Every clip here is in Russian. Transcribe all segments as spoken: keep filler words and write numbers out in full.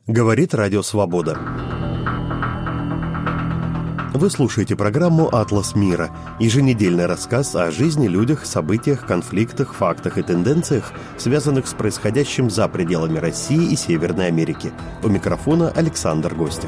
Говорит Радио Свобода. Вы слушаете программу «Атлас мира» – еженедельный рассказ о жизни, людях, событиях, конфликтах, фактах и тенденциях, связанных с происходящим за пределами России и Северной Америки. У микрофона Александр Гостев.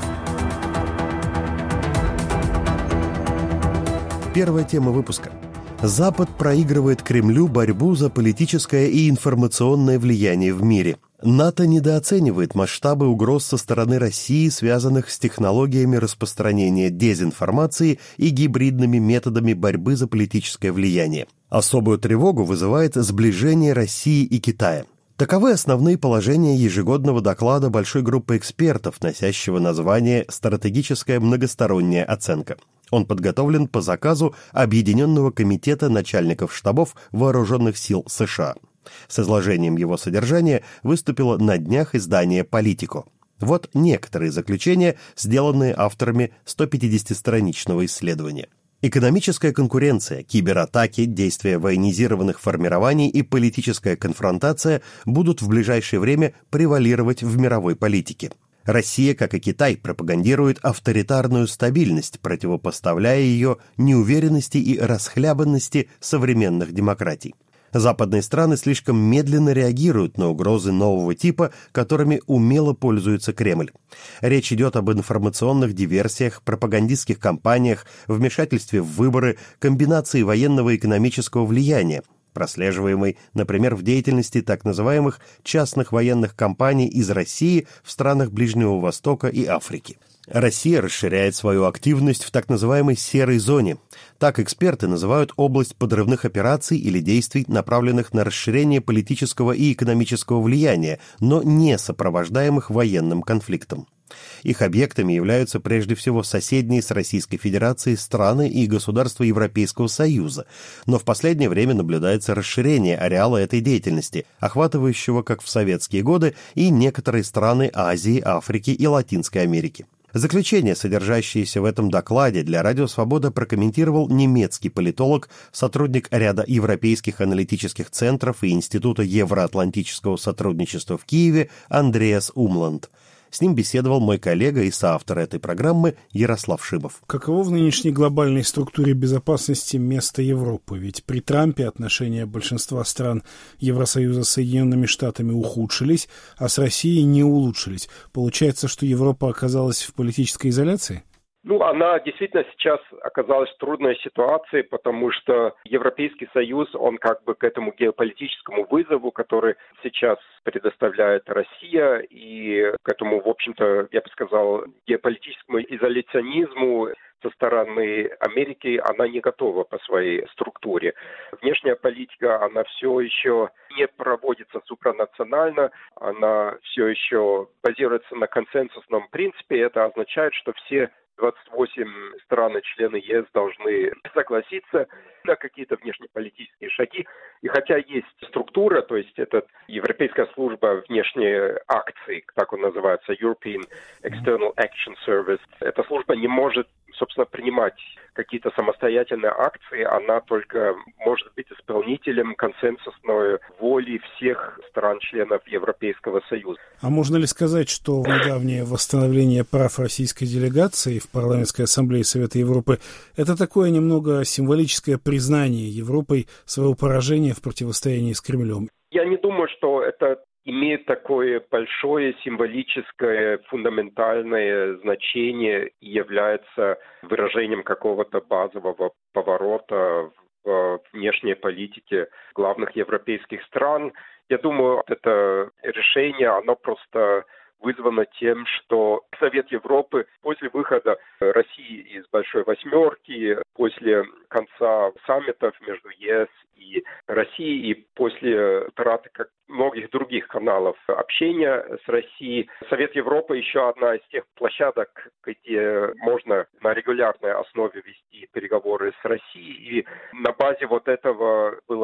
Первая тема выпуска. Запад проигрывает Кремлю борьбу за политическое и информационное влияние в мире. НАТО недооценивает масштабы угроз со стороны России, связанных с технологиями распространения дезинформации и гибридными методами борьбы за политическое влияние. Особую тревогу вызывает сближение России и Китая. Таковы основные положения ежегодного доклада большой группы экспертов, носящего название «Стратегическая многосторонняя оценка». Он подготовлен по заказу Объединенного комитета начальников штабов Вооруженных сил США. С изложением его содержания выступило на днях издание «Политико». Вот некоторые заключения, сделанные авторами сто пятидесятистраничного исследования. Экономическая конкуренция, кибератаки, действия военизированных формирований и политическая конфронтация будут в ближайшее время превалировать в мировой политике. Россия, как и Китай, пропагандирует авторитарную стабильность, противопоставляя ее неуверенности и расхлябанности современных демократий. Западные страны слишком медленно реагируют на угрозы нового типа, которыми умело пользуется Кремль. Речь идет об информационных диверсиях, пропагандистских кампаниях, вмешательстве в выборы, комбинации военного и экономического влияния, прослеживаемой, например, в деятельности так называемых частных военных компаний из России в странах Ближнего Востока и Африки. Россия расширяет свою активность в так называемой «серой зоне». Так эксперты называют область подрывных операций или действий, направленных на расширение политического и экономического влияния, но не сопровождаемых военным конфликтом. Их объектами являются прежде всего соседние с Российской Федерацией страны и государства Европейского Союза, но в последнее время наблюдается расширение ареала этой деятельности, охватывающего, как в советские годы, и некоторые страны Азии, Африки и Латинской Америки. Заключение, содержащееся в этом докладе, для Радио Свобода прокомментировал немецкий политолог, сотрудник ряда европейских аналитических центров и Института евроатлантического сотрудничества в Киеве Андреас Умланд. С ним беседовал мой коллега и соавтор этой программы Ярослав Шибов. Каково в нынешней глобальной структуре безопасности место Европы? Ведь при Трампе отношения большинства стран Евросоюза с Соединенными Штатами ухудшились, а с Россией не улучшились. Получается, что Европа оказалась в политической изоляции? Ну, она действительно сейчас оказалась в трудной ситуации, потому что Европейский Союз, он как бы к этому геополитическому вызову, который сейчас предоставляет Россия, и к этому, в общем-то, я бы сказал, геополитическому изоляционизму со стороны Америки, она не готова по своей структуре. Внешняя политика, она все еще не проводится супранационально, она все еще базируется на консенсусном принципе. Это означает, что все двадцать восемь стран и члены ЕС должны согласиться на какие-то внешнеполитические шаги. И хотя есть структура, то есть это Европейская служба внешней акции, так он называется, European External Action Service, эта служба не может, собственно, принимать какие-то самостоятельные акции, она только может быть исполнителем консенсусной воли всех стран-членов Европейского Союза. А можно ли сказать, что недавнее восстановление прав российской делегации в Парламентской ассамблее Совета Европы – это такое немного символическое признание Европой своего поражения в противостоянии с Кремлем? Я не думаю, что это имеет такое большое символическое, фундаментальное значение и является выражением какого-то базового поворота в внешней политике главных европейских стран. Я думаю, это решение, оно просто вызвано тем, что Совет Европы после выхода России из Большой Восьмерки, после конца саммитов между ЕС и Россией и после утраты как многих других каналов общения с Россией, Совет Европы еще одна из тех площадок, где можно на регулярной основе вести переговоры с Россией. И на базе вот этого было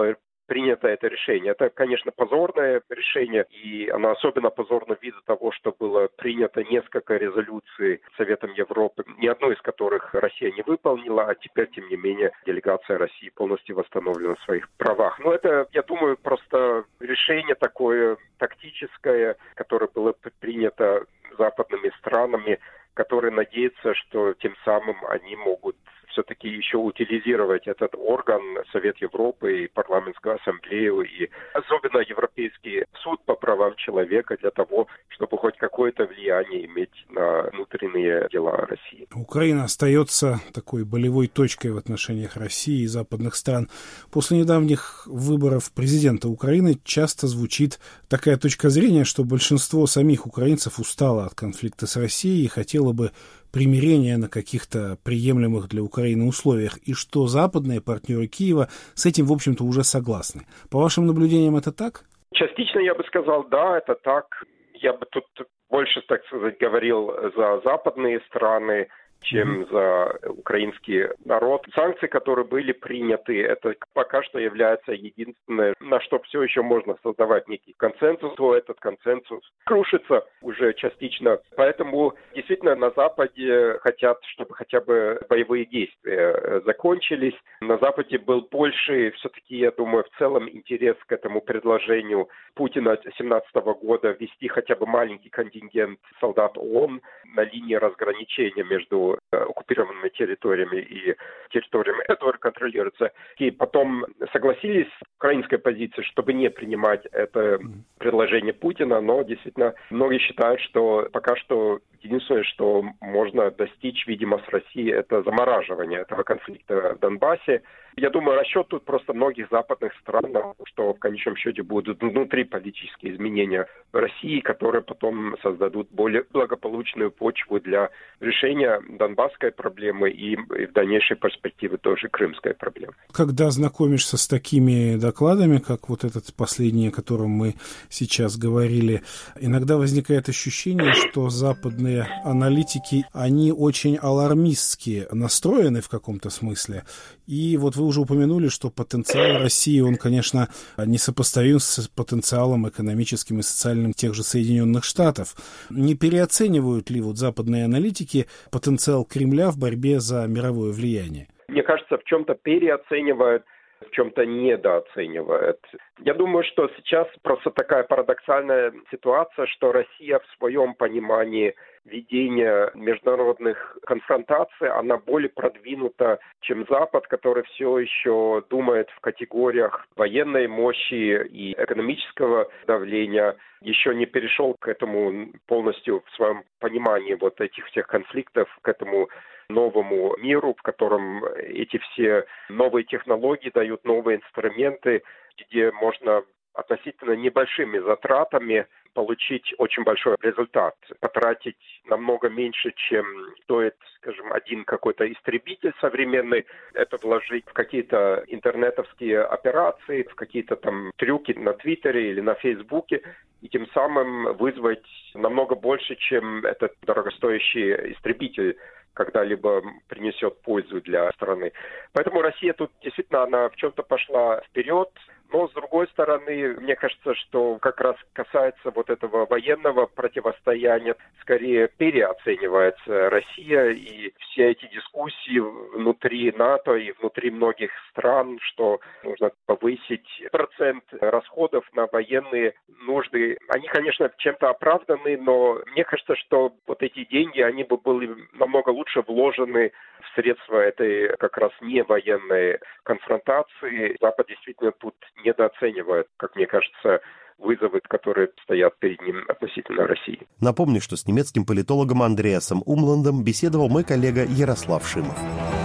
принято это решение. Это, конечно, позорное решение, и оно особенно позорно ввиду того, что было принято несколько резолюций Советом Европы, ни одной из которых Россия не выполнила, а теперь, тем не менее, делегация России полностью восстановлена в своих правах. Но это, я думаю, просто решение такое тактическое, которое было принято западными странами, которые надеются, что тем самым они могут все-таки еще утилизировать этот орган, Совет Европы и парламентскую ассамблею, и особенно Европейский суд по правам человека для того, чтобы хоть какое-то влияние иметь на внутренние дела России. Украина остается такой болевой точкой в отношениях России и западных стран. После недавних выборов президента Украины часто звучит такая точка зрения, что большинство самих украинцев устало от конфликта с Россией и хотело бы примирения на каких-то приемлемых для Украины условиях, и что западные партнеры Киева с этим, в общем-то, уже согласны. По вашим наблюдениям, это так? Частично я бы сказал, да, это так. Я бы тут больше, так сказать, говорил за западные страны, чем mm-hmm. за украинский народ. Санкции, которые были приняты, это пока что является единственное, на что все еще можно создавать некий консенсус. То этот консенсус крушится уже частично. Поэтому действительно на Западе хотят, чтобы хотя бы боевые действия закончились. На Западе был больше, все-таки, я думаю, в целом интерес к этому предложению Путина две тысячи семнадцатого года ввести хотя бы маленький контингент солдат ООН на линии разграничения между оккупированными территориями и территориями, которые контролируются. И потом согласились с украинской позицией, чтобы не принимать это предложение Путина, но действительно многие считают, что пока что единственное, что можно достичь, видимо, с Россией, это замораживание этого конфликта в Донбассе. Я думаю, расчет тут просто многих западных стран, что в конечном счете будут внутриполитические изменения в России, которые потом создадут более благополучную почву для решения донбасской проблемы и в дальнейшей перспективе тоже крымской проблемы. Когда знакомишься с такими докладами, как вот этот последний, о котором мы сейчас говорили, иногда возникает ощущение, что западные аналитики, они очень алармистски настроены в каком-то смысле. И вот вы уже упомянули, что потенциал России, он, конечно, несопоставим с потенциалом экономическим и социальным тех же Соединенных Штатов. Не переоценивают ли вот западные аналитики потенциал Кремля в борьбе за мировое влияние? Мне кажется, в чем-то переоценивают, в чем-то недооценивают. Я думаю, что сейчас просто такая парадоксальная ситуация, что Россия в своем понимании ведения международных конфронтаций, она более продвинута, чем Запад, который все еще думает в категориях военной мощи и экономического давления, еще не перешел к этому полностью в своем понимании вот этих всех конфликтов, к этому новому миру, в котором эти все новые технологии дают новые инструменты, где можно относительно небольшими затратами получить очень большой результат, потратить намного меньше, чем стоит, скажем, один какой-то истребитель современный, это вложить в какие-то интернетовские операции, в какие-то там трюки на Твиттере или на Фейсбуке, и тем самым вызвать намного больше, чем этот дорогостоящий истребитель когда-либо принесет пользу для страны. Поэтому Россия тут действительно, она в чем-то пошла вперед. Но, с другой стороны, мне кажется, что как раз касается вот этого военного противостояния, скорее переоценивается Россия и все эти дискуссии внутри НАТО и внутри многих стран, что нужно повысить процент расходов на военные нужды. Они, конечно, чем-то оправданы, но мне кажется, что вот эти деньги, они бы были намного лучше вложены в средства этой как раз не военной конфронтации. Запад действительно тут недооценивает, как мне кажется, вызовы, которые стоят перед ним относительно России. Напомню, что с немецким политологом Андреасом Умландом беседовал мой коллега Ярослав Шимов.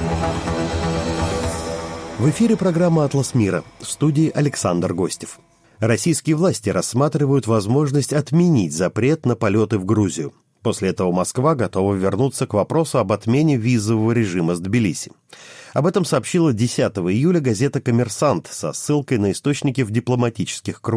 В эфире программа «Атлас мира», в студии Александр Гостев. Российские власти рассматривают возможность отменить запрет на полеты в Грузию. После этого Москва готова вернуться к вопросу об отмене визового режима с Тбилиси. Об этом сообщила десятого июля газета «Коммерсант» со ссылкой на источники в дипломатических кругах.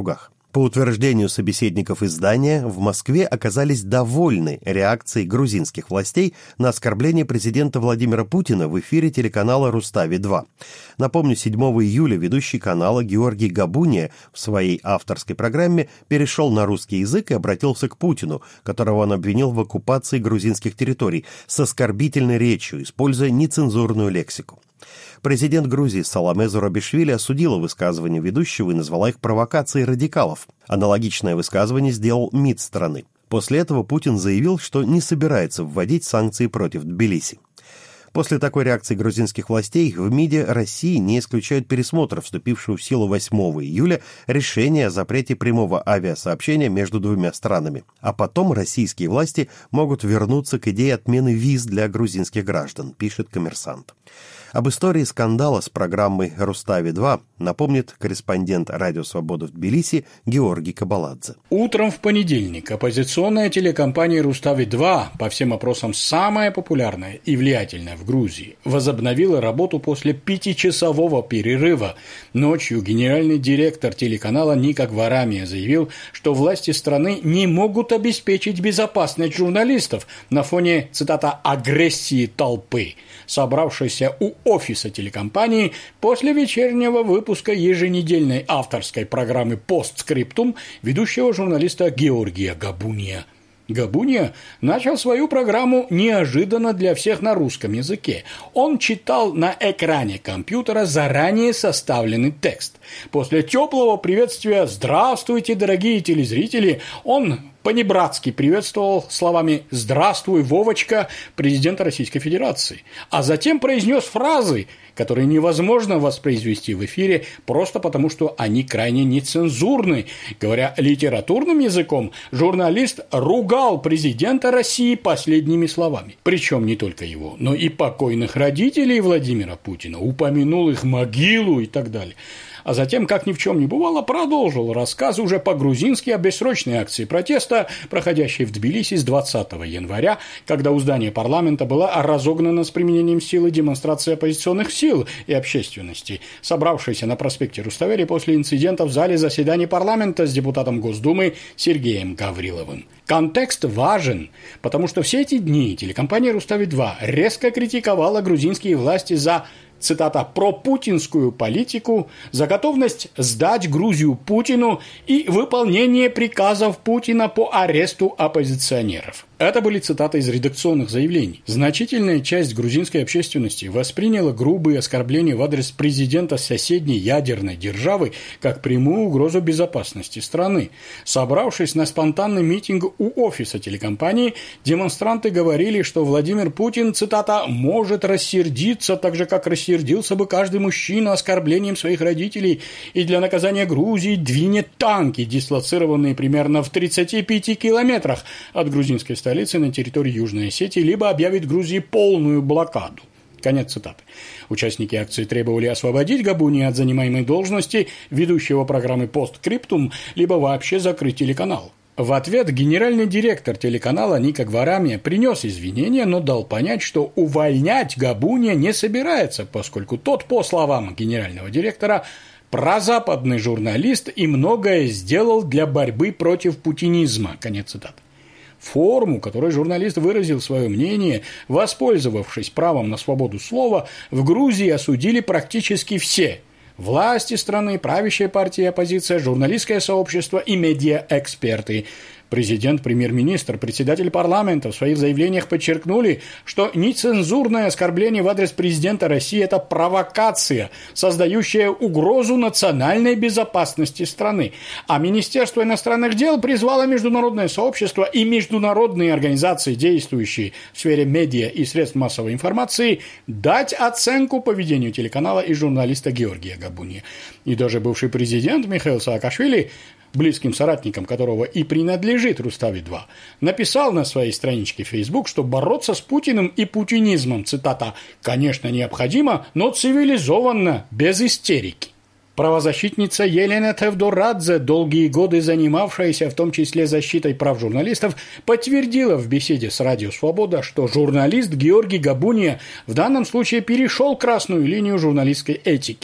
По утверждению собеседников издания, в Москве оказались довольны реакцией грузинских властей на оскорбление президента Владимира Путина в эфире телеканала «Рустави-два». Напомню, седьмого июля ведущий канала Георгий Габуния в своей авторской программе перешел на русский язык и обратился к Путину, которого он обвинил в оккупации грузинских территорий, с оскорбительной речью, используя нецензурную лексику. Президент Грузии Саломе Зурабишвили осудила высказывания ведущего и назвала их провокацией радикалов. Аналогичное высказывание сделал МИД страны. После этого Путин заявил, что не собирается вводить санкции против Тбилиси. После такой реакции грузинских властей в МИДе России не исключают пересмотр вступившего в силу восьмого июля решения о запрете прямого авиасообщения между двумя странами. А потом российские власти могут вернуться к идее отмены виз для грузинских граждан, пишет «Коммерсант». Об истории скандала с программой «Рустави-два» напомнит корреспондент «Радио Свобода» в Тбилиси Георгий Кабаладзе. Утром в понедельник оппозиционная телекомпания «Рустави-два», по всем опросам самая популярная и влиятельная в Грузии, возобновила работу после пятичасового перерыва. Ночью генеральный директор телеканала Ника Гварамия заявил, что власти страны не могут обеспечить безопасность журналистов на фоне, цитата, «агрессии толпы», собравшейся у офиса телекомпании после вечернего выпуска еженедельной авторской программы «Постскриптум» ведущего журналиста Георгия Габуния. Габуния начал свою программу неожиданно для всех на русском языке. Он читал на экране компьютера заранее составленный текст. После теплого приветствия «Здравствуйте, дорогие телезрители!» он понебратски приветствовал словами «Здравствуй, Вовочка!» президента Российской Федерации, а затем произнес фразы, которые невозможно воспроизвести в эфире просто потому, что они крайне нецензурны. Говоря литературным языком, журналист ругал президента России последними словами. Причем не только его, но и покойных родителей Владимира Путина, упомянул их могилу и так далее. А затем, как ни в чем не бывало, продолжил рассказ уже по-грузински о бессрочной акции протеста, проходящей в Тбилиси с двадцатого января, когда у здания парламента была разогнана с применением силы демонстрация оппозиционных сил и общественности, собравшейся на проспекте Руставели после инцидента в зале заседаний парламента с депутатом Госдумы Сергеем Гавриловым. Контекст важен, потому что все эти дни телекомпания «Рустави-два» резко критиковала грузинские власти за, цитата, «пропутинскую политику», за готовность сдать Грузию Путину и выполнение приказов Путина по аресту оппозиционеров. Это были цитаты из редакционных заявлений. Значительная часть грузинской общественности восприняла грубые оскорбления в адрес президента соседней ядерной державы как прямую угрозу безопасности страны. Собравшись на спонтанный митинг у офиса телекомпании, демонстранты говорили, что Владимир Путин, цитата, «может рассердиться, так же, как рассердился бы каждый мужчина оскорблением своих родителей, и для наказания Грузии двинет танки, дислоцированные примерно в тридцати пяти километрах от грузинской столицы, на территории Южной Осетии, либо объявит Грузии полную блокаду». Конец цитаты. Участники акции требовали освободить Габуния от занимаемой должности ведущего программы «Постскриптум», либо вообще закрыть телеканал. В ответ генеральный директор телеканала Ника Гварамия принес извинения, но дал понять, что увольнять Габуния не собирается, поскольку тот, по словам генерального директора, прозападный журналист и многое сделал для борьбы против путинизма. Конец цитаты. Форму, которой журналист выразил свое мнение, воспользовавшись правом на свободу слова, в Грузии осудили практически все – власти страны, правящая партия и оппозиция, журналистское сообщество и медиаэксперты. Президент, премьер-министр, председатель парламента в своих заявлениях подчеркнули, что нецензурное оскорбление в адрес президента России – это провокация, создающая угрозу национальной безопасности страны. А Министерство иностранных дел призвало международное сообщество и международные организации, действующие в сфере медиа и средств массовой информации, дать оценку поведению телеканала и журналиста Георгия Габуния. И даже бывший президент Михаил Саакашвили, близким соратником которого и принадлежит Рустави-два, написал на своей страничке в Facebook, что бороться с Путиным и путинизмом, цитата, «конечно, необходимо, но цивилизованно, без истерики». Правозащитница Елена Тевдорадзе, долгие годы занимавшаяся в том числе защитой прав журналистов, подтвердила в беседе с Радио Свобода, что журналист Георгий Габуния в данном случае перешел красную линию журналистской этики.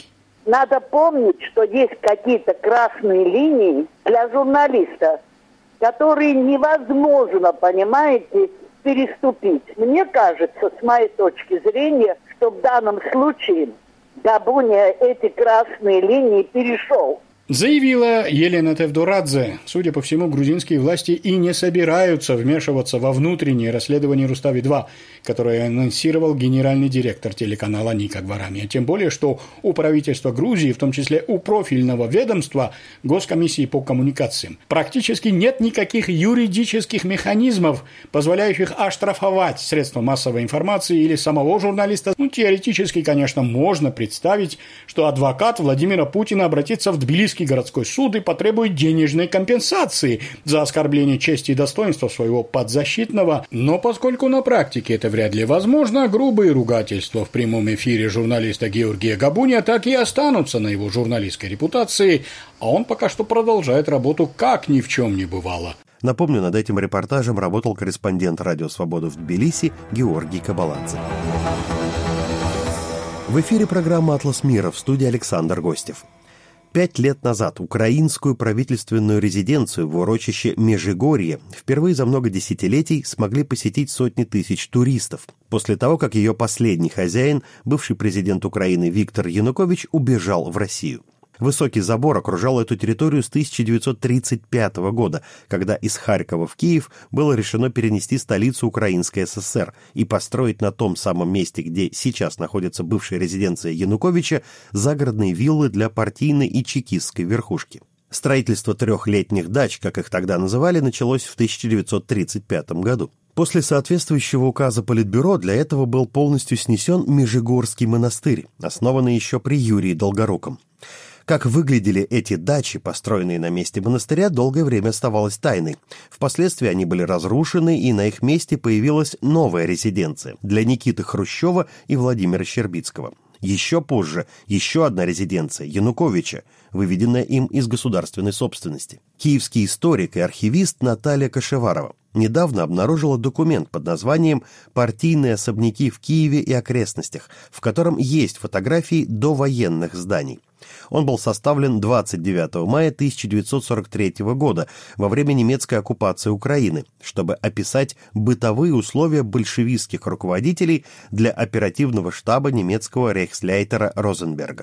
Надо помнить, что есть какие-то красные линии для журналиста, которые невозможно, понимаете, переступить. Мне кажется, с моей точки зрения, что в данном случае Габуния эти красные линии перешел. Заявила Елена Тевдорадзе. Судя по всему, грузинские власти и не собираются вмешиваться во внутреннее расследование Рустави-два, которое анонсировал генеральный директор телеканала Ника Гварами. Тем более, что у правительства Грузии, в том числе у профильного ведомства Госкомиссии по коммуникациям, практически нет никаких юридических механизмов, позволяющих оштрафовать средства массовой информации или самого журналиста. Ну, теоретически, конечно, можно представить, что адвокат Владимира Путина обратится в Тбилисский городской суд и потребует денежной компенсации за оскорбление чести и достоинства своего подзащитного. Но поскольку на практике это вряд ли возможно, грубые ругательства в прямом эфире журналиста Георгия Габуния так и останутся на его журналистской репутации, а он пока что продолжает работу как ни в чем не бывало. Напомню, над этим репортажем работал корреспондент «Радио Свобода» в Тбилиси Георгий Кабаладзе. В эфире программа «Атлас мира», в студии Александр Гостев. Пять лет назад украинскую правительственную резиденцию в урочище Межигорье впервые за много десятилетий смогли посетить сотни тысяч туристов, после того, как ее последний хозяин, бывший президент Украины Виктор Янукович, убежал в Россию. Высокий забор окружал эту территорию с тысяча девятьсот тридцать пятого года, когда из Харькова в Киев было решено перенести столицу Украинской ССР и построить на том самом месте, где сейчас находится бывшая резиденция Януковича, загородные виллы для партийной и чекистской верхушки. Строительство трехлетних дач, как их тогда называли, началось в тысяча девятьсот тридцать пятом году. После соответствующего указа Политбюро для этого был полностью снесен Межигорский монастырь, основанный еще при Юрии Долгоруком. Как выглядели эти дачи, построенные на месте монастыря, долгое время оставалось тайной. Впоследствии они были разрушены, и на их месте появилась новая резиденция для Никиты Хрущева и Владимира Щербицкого. Еще позже еще одна резиденция Януковича, выведенная им из государственной собственности. Киевский историк и архивист Наталья Кашеварова недавно обнаружила документ под названием «Партийные особняки в Киеве и окрестностях», в котором есть фотографии довоенных зданий. Он был составлен двадцать девятого мая тысяча девятьсот сорок третьего года, во время немецкой оккупации Украины, чтобы описать бытовые условия большевистских руководителей для оперативного штаба немецкого рейхсляйтера Розенберга.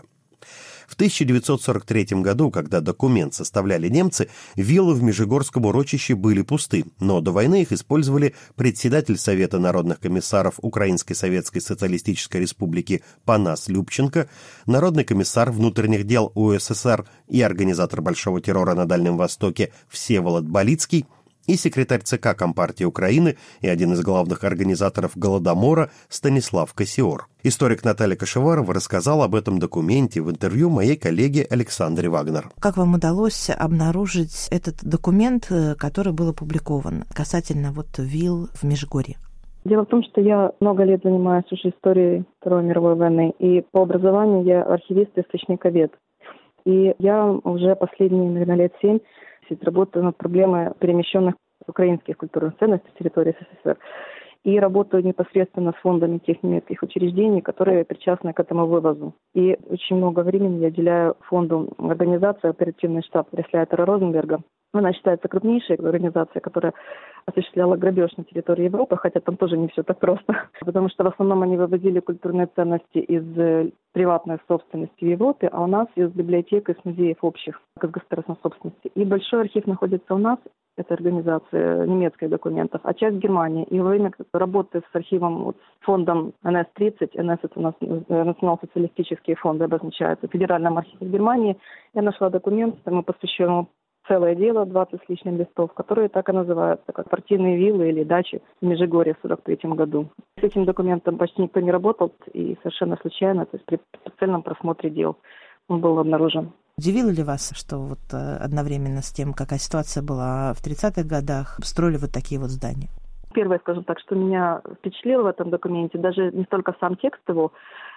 В тысяча девятьсот сорок третьем году, когда документ составляли немцы, виллы в Межигорском урочище были пусты, но до войны их использовали председатель Совета народных комиссаров Украинской Советской Социалистической Республики Панас Любченко, народный комиссар внутренних дел УССР и организатор большого террора на Дальнем Востоке Всеволод Балицкий, и секретарь ЦК Компартии Украины и один из главных организаторов Голодомора Станислав Кассиор. Историк Наталья Кашеварова рассказала об этом документе в интервью моей коллеге Александре Вагнер. Как вам удалось обнаружить этот документ, который был опубликован касательно вот вилл в Межигорье? Дело в том, что я много лет занимаюсь уже историей Второй мировой войны, и по образованию я архивист и источниковед. И я уже последние, наверное, лет семь работаю над проблемой перемещенных украинских культурных ценностей с территории СССР. И работаю непосредственно с фондами тех немецких учреждений, которые причастны к этому вывозу. И очень много времени я уделяю фонду организации «Оперативный штаб» рейхсляйтера Розенберга. Она считается крупнейшей организацией, которая осуществляла грабеж на территории Европы, хотя там тоже не все так просто, потому что в основном они вывозили культурные ценности из приватной собственности в Европе, а у нас из библиотек, из музеев общих, из государственной собственности. И большой архив находится у нас, это организация немецких документов, а часть в Германии. И во время работы с архивом, вот, с фондом эн эс тридцать, эн эс это у нас национал-социалистические фонды обозначаются, в Федеральном архиве Германии, я нашла документ, мы посвящаем целое дело, двадцать с лишним листов, которые так и называются, как партийные виллы или дачи в Межигорье в сорок третьем году. С этим документом почти никто не работал, и совершенно случайно, то есть при специальном просмотре дел он был обнаружен. Удивило ли вас, что вот одновременно с тем, какая ситуация была в тридцатых годах, строили вот такие вот здания? Первое, скажем так, что меня впечатлило в этом документе, даже не столько сам текст его,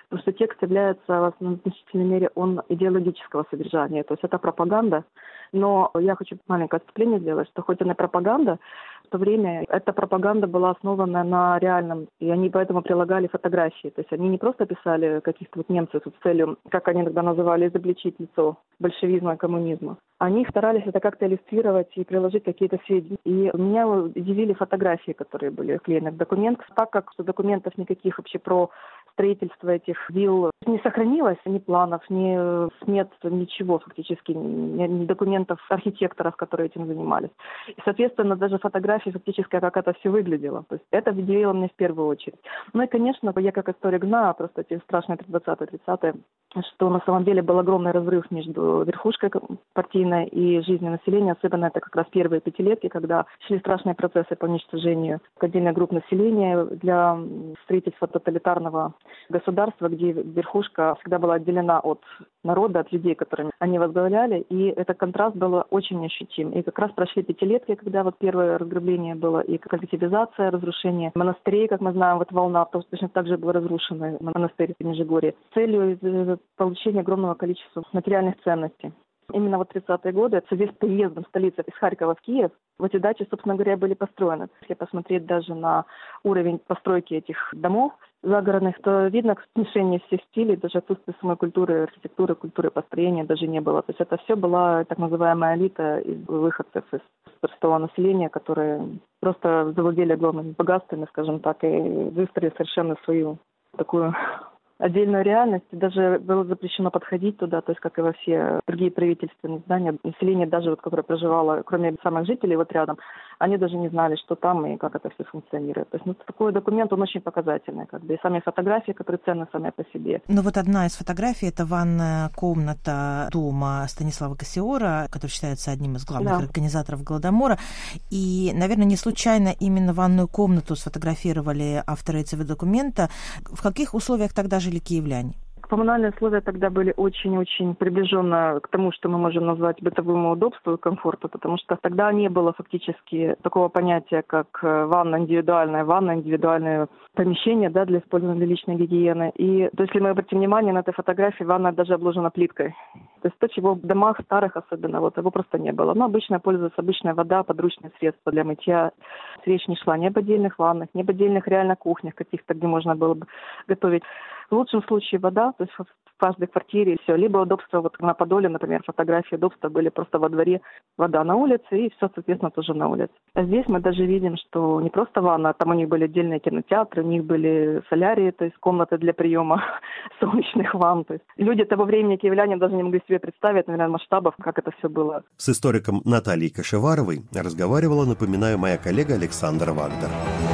потому что текст является в значительной мере он идеологического содержания, то есть это пропаганда. Но я хочу маленькое отступление сделать, что хоть она и пропаганда, в то время эта пропаганда была основана на реальном, и они поэтому прилагали фотографии. То есть они не просто писали каких-то вот немцев с целью, как они иногда называли, изобличить лицо большевизма и коммунизма. Они старались это как-то иллюстрировать и приложить какие-то сведения. И меня удивили фотографии, которые были вклеены в документ, так как документов никаких вообще про строительство этих вилл не сохранилось, ни планов, ни смет, ничего фактически, ни, ни документов архитекторов, которые этим занимались. И, соответственно, даже фотографии фактически, как это все выглядело. То есть это удивило меня в первую очередь. Ну и, конечно, я как историк знаю просто эти страшные двадцатые-тридцатые, что на самом деле был огромный разрыв между верхушкой партийной и жизнью населения, особенно это как раз первые пятилетки, когда шли страшные процессы по уничтожению отдельных групп населения для строительства тоталитарного государства, где верхушка всегда была отделена от народа, от людей, которыми они возглавляли, и этот контраст был очень ощутим. И как раз прошли пятилетки, когда вот первое разграбление было, и коллективизация, разрушение монастырей, как мы знаем, вот волна, точно так же был разрушен монастырь в Межигорье, целью получения огромного количества материальных ценностей. Именно вот тридцатые годы, в связи с приездом столицы из Харькова в Киев, в эти дачи, собственно говоря, были построены. Если посмотреть даже на уровень постройки этих домов загородных, то видно смешение всех стилей, даже отсутствие самой культуры, архитектуры, культуры построения даже не было. То есть это все была так называемая элита из выходцев из простого населения, которые просто завладели огромными богатствами, скажем так, и выстроили совершенно свою такую отдельную реальность. Даже было запрещено подходить туда, то есть как и во все другие правительственные здания. Население даже, вот, которое проживало, кроме самых жителей вот рядом, они даже не знали, что там и как это все функционирует. То есть ну, такой документ, он очень показательный. Как бы, и сами фотографии, которые ценны сами по себе. Ну вот одна из фотографий — это ванная комната дома Станислава Кассиора, который считается одним из главных да. организаторов Голодомора. И, наверное, не случайно именно ванную комнату сфотографировали авторы этого документа. В каких условиях тогда жили киевляне? Коммунальные условия тогда были очень-очень приближенно к тому, что мы можем назвать бытовому удобству и комфорту, потому что тогда не было фактически такого понятия, как ванна индивидуальная, ванна индивидуальное помещение, да, для использования для личной гигиены. И то, если мы обратим внимание на этой фотографии, ванна даже обложена плиткой. То есть то, чего в домах старых особенно, вот его просто не было. Но обычно пользуется обычная вода, подручные средства для мытья. Речь не шла ни об отдельных ваннах, ни об отдельных реально кухнях каких-то, где можно было бы готовить. В лучшем случае вода, то есть в каждой квартире все. Либо удобство, вот на Подоле, например, фотографии удобства были просто во дворе, вода на улице и все, соответственно, тоже на улице. А здесь мы даже видим, что не просто ванна, там у них были отдельные кинотеатры, у них были солярии, то есть комнаты для приема солнечных ванн. То есть люди того времени, киевляне, даже не могли себе представить, наверное, масштабов, как это все было. С историком Натальей Кашеваровой разговаривала, напоминаю, моя коллега Александра Вагдер.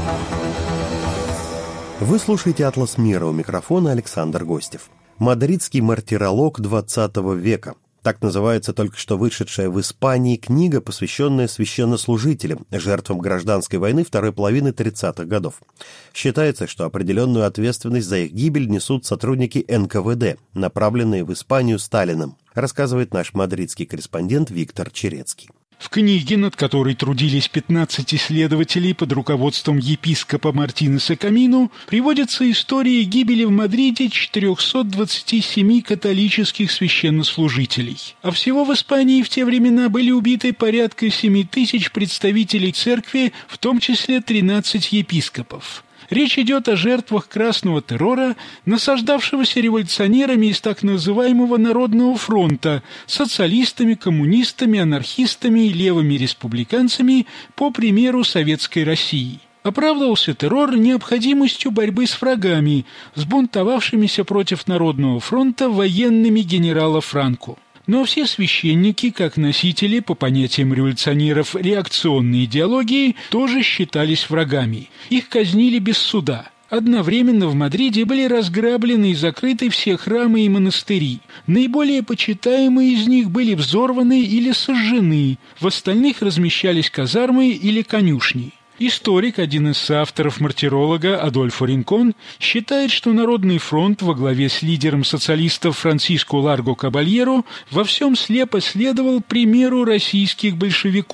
Вы слушаете «Атлас мира», у микрофона Александр Гостев. Мадридский мартиролог двадцатого века. Так называется только что вышедшая в Испании книга, посвященная священнослужителям, жертвам гражданской войны второй половины тридцатых годов. Считается, что определенную ответственность за их гибель несут сотрудники эн ка вэ дэ, направленные в Испанию Сталиным, рассказывает наш мадридский корреспондент Виктор Черецкий. В книге, над которой трудились пятнадцать исследователей под руководством епископа Мартинеса Камину, приводятся истории гибели в Мадриде четырехсот двадцати семи католических священнослужителей. А всего в Испании в те времена были убиты порядка семи тысяч представителей церкви, в том числе тринадцать епископов. Речь идет о жертвах красного террора, насаждавшегося революционерами из так называемого Народного фронта, социалистами, коммунистами, анархистами и левыми республиканцами, по примеру Советской России. Оправдывался террор необходимостью борьбы с врагами, сбунтовавшимися против Народного фронта военными генерала Франко. Но все священники, как носители, по понятиям революционеров, реакционной идеологии, тоже считались врагами. Их казнили без суда. Одновременно в Мадриде были разграблены и закрыты все храмы и монастыри. Наиболее почитаемые из них были взорваны или сожжены, в остальных размещались казармы или конюшни. Историк, один из соавторов мартиролога Адольфо Ринкон, считает, что Народный фронт во главе с лидером социалистов Франсиско Ларго Кабальеро во всем слепо следовал примеру российских большевиков.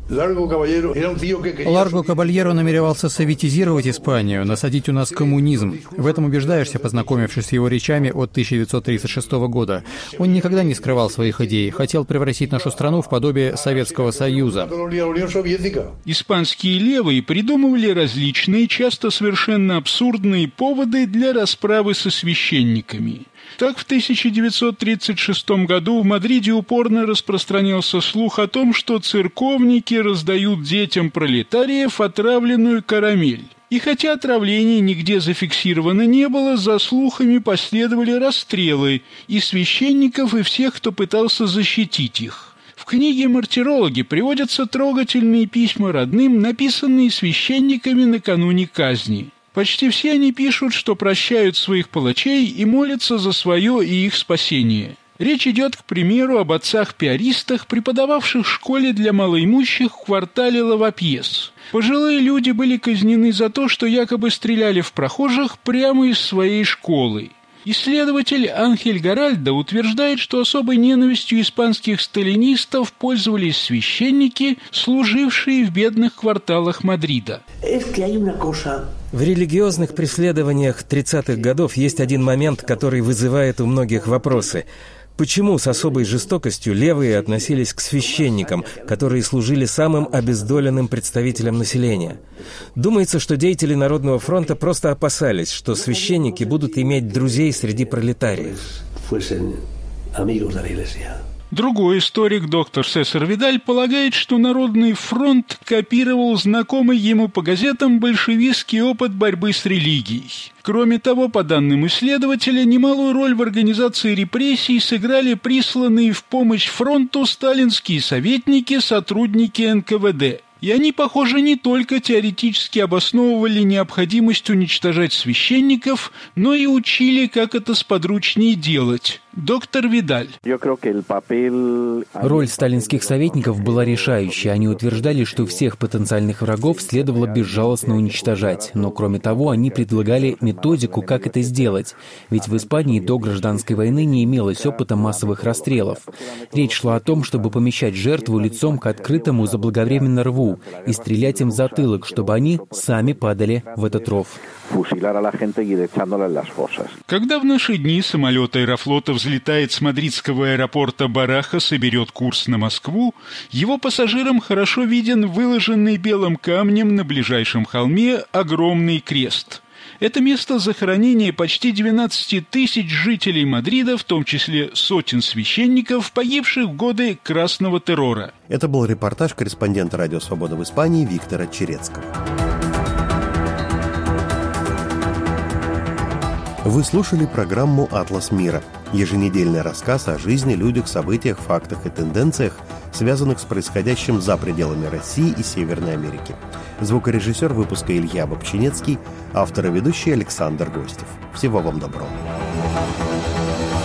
Ларго Кабальеро намеревался советизировать Испанию, насадить у нас коммунизм. В этом убеждаешься, познакомившись с его речами от тысяча девятьсот тридцать шестого года. Он никогда не скрывал своих идей, хотел превратить нашу страну в подобие Советского Союза. Испанские левые придумывали различные, часто совершенно абсурдные поводы для расправы со священниками. Так, в тысяча девятьсот тридцать шестом году в Мадриде упорно распространился слух о том, что церковники раздают детям пролетариев отравленную карамель. И хотя отравления нигде зафиксировано не было, за слухами последовали расстрелы и священников, и всех, кто пытался защитить их. В книге «Мартирологи» приводятся трогательные письма родным, написанные священниками накануне казни. Почти все они пишут, что прощают своих палачей и молятся за свое и их спасение. Речь идет, к примеру, об отцах-пиаристах, преподававших в школе для малоимущих в квартале Лавапьес. Пожилые люди были казнены за то, что якобы стреляли в прохожих прямо из своей школы. Исследователь Анхель Гаральдо утверждает, что особой ненавистью испанских сталинистов пользовались священники, служившие в бедных кварталах Мадрида. В религиозных преследованиях тридцатых годов есть один момент, который вызывает у многих вопросы. Почему с особой жестокостью левые относились к священникам, которые служили самым обездоленным представителям населения? Думается, что деятели Народного фронта просто опасались, что священники будут иметь друзей среди пролетариев. Другой историк, доктор Сесар Видаль, полагает, что Народный фронт копировал знакомый ему по газетам большевистский опыт борьбы с религией. Кроме того, по данным исследователя, немалую роль в организации репрессий сыграли присланные в помощь фронту сталинские советники, сотрудники эн ка вэ дэ. И они, похоже, не только теоретически обосновывали необходимость уничтожать священников, но и учили, как это сподручнее делать. Доктор Видаль. Роль сталинских советников была решающей. Они утверждали, что всех потенциальных врагов следовало безжалостно уничтожать. Но, кроме того, они предлагали методику, как это сделать. Ведь в Испании до гражданской войны не имелось опыта массовых расстрелов. Речь шла о том, чтобы помещать жертву лицом к открытому заблаговременно рву и стрелять им в затылок, чтобы они сами падали в этот ров. Когда в наши дни самолет Аэрофлота взлетает с мадридского аэропорта Барахас и берет курс на Москву, его пассажирам хорошо виден выложенный белым камнем на ближайшем холме огромный крест. Это место захоронения почти двенадцати тысяч жителей Мадрида, в том числе сотен священников, погибших в годы Красного террора. Это был репортаж корреспондента «Радио Свобода» в Испании Виктора Черецкого. Вы слушали программу «Атлас мира». Еженедельный рассказ о жизни, людях, событиях, фактах и тенденциях, связанных с происходящим за пределами России и Северной Америки. Звукорежиссер выпуска Илья Бобчинецкий, автор и ведущий Александр Гостев. Всего вам доброго.